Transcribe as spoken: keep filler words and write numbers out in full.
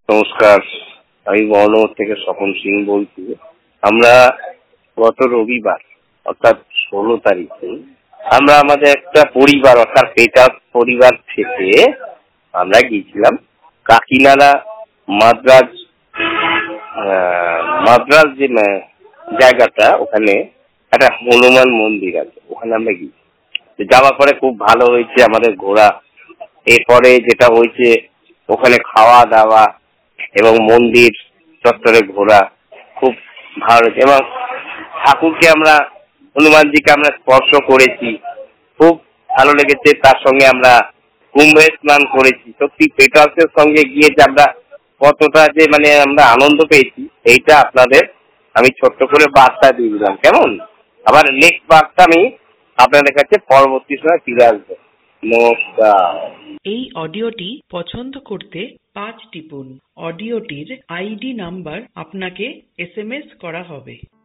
নমস্কার, আমি বর্ণমোর থেকে স্বপন সিং বলছি। আমরা গত রবিবার অর্থাৎ ষোলো তারিখে আমরা আমাদের একটা পরিবার অর্থাৎ পেটার পরিবার থেকে আমরা গিয়েছিলাম কাকিনাড়া মাদ্রাজ মাদ্রাজ যে জায়গাটা, ওখানে একটা হনুমান মন্দির আছে, ওখানে আমরা গিয়েছি। যাওয়ার পরে খুব ভালো হয়েছে আমাদের ঘোরা। এরপরে যেটা হয়েছে ওখানে খাওয়া দাওয়া এবং মন্দির চত্বরে ঘোরা খুব ভালো হয়েছে, এবং ঠাকুরকে আমরা হনুমানজিকে আমরা স্পর্শ করেছি, খুব ভালো লেগেছে। তার সঙ্গে আমরা কুম্ভে স্নান করেছি। সত্যি পেটার্সের সঙ্গে গিয়ে যে আমরা কতটা যে মানে আমরা আনন্দ পেয়েছি, এইটা আপনাদের আমি ছোট্ট করে বার্তা দিয়ে দিলাম। কেমন? আবার নেক্সট বার্তা আমি আপনাদের কাছে পরবর্তী সময় ফিরে আসবো। নমস্কার। এই অডিওটি পছন্দ করতে পাঁচ টিপুন। অডিওটির আইডি নাম্বার আপনাকে এস এম এস করা হবে।